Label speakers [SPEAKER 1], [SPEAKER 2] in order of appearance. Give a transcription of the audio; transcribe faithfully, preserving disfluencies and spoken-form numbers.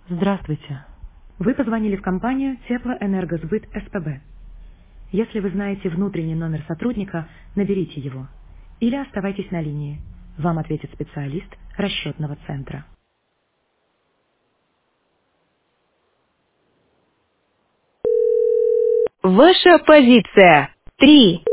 [SPEAKER 1] Здравствуйте. Вы позвонили в компанию Теплоэнергосбыт СПБ. Если вы знаете внутренний номер сотрудника, наберите его. Или оставайтесь на линии. Вам ответит специалист расчетного центра.
[SPEAKER 2] Ваша позиция. Три.